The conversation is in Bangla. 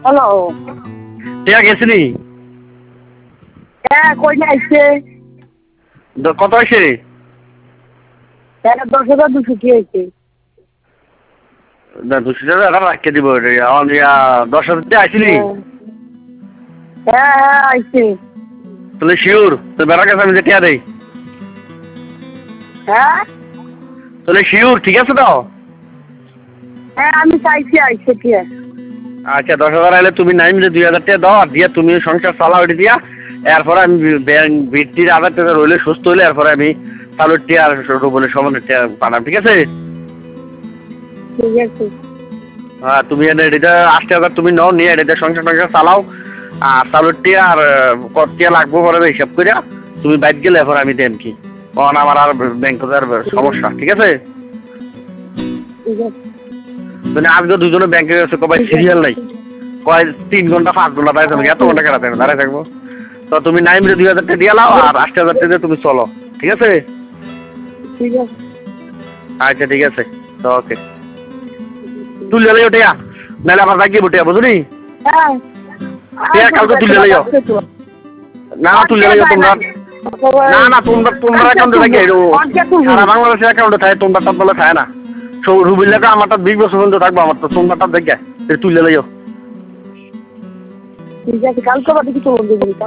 হ্যালো। টিয়া গেছিনি? হ্যাঁ, কই আইছে? কত হয়েছে? 10,200 কি হয়েছে? না 200 টাকা এখন রাখিয়ে দিব। 10,000 টাকা আসিনি? হ্যাঁ হ্যাঁ আইছে। তাহলে শিওর তো বেড়া গেছে আমি যে টিয়া দেই। হ্যাঁ তাহলে শিওর ঠিক আছে তো? হ্যাঁ আমি চাইছি আইছে কি আছে। আচ্ছা 10,000 আইলে তুমি নাই মিলে 2,000 টাকা দাও আর দিয়া তুমি সংসার চালাও এটা দিয়া। এরপরে আমি ব্যাংক বৃত্তির 1,000 টাকা রইলে সুস্থ হইলে এরপরে আমি চালুর টিয়া আর রুবলের সমানের টিয়া পাঠাম ঠিক আছে? ঠিক আছে। হ্যাঁ তুমি এটা 80,000 তুমি নাও নিয়ে এটা সংসার টংসার চালাও আর চালুর টিয়া আর কত টিয়া লাগবো পরে হিসাব করে তুমি বাইক গেলে এরপর আমি দেন কি কারণ আমার আর ব্যাংকের সমস্যা ঠিক আছে? ঠিক আছে। মানে আজকে দুজনে ব্যাংকে গেছে কবাই সিরিয়াল নাই কয় 3 ঘন্টা 5 ঘন্টা দাঁড়িয়ে থাকবো এত ঘন্টা কেন দাঁড়িয়ে থাকবো তো তুমি নাই মিলে 2,000 টাকা দিয়ে লাও আর 80,000 টাকা দিয়ে তুমি চলো ঠিক আছে? ঠিক আছে। আচ্ছা ঠিক আছে তো ওকে তুলে লইও টিয়া নাহলে আবার রাখিয়ে টিয়া বুঝলি? হ্যাঁ টিয়া কালকে তুলে লইও না তুলে লইও তোমরা না না তোমরা অ্যাকাউন্টে থাকে সারা বাংলাদেশের অ্যাকাউন্টে থাকে তোমরা তো বলে থাকে না সব রুবিল্লাকে আমারটা 20 বছর পর্যন্ত থাকবো আমার তো তোমরাটা দেখে তুলে লইও। ঠিক আছে কালকে বাদে কি তোমার দেবো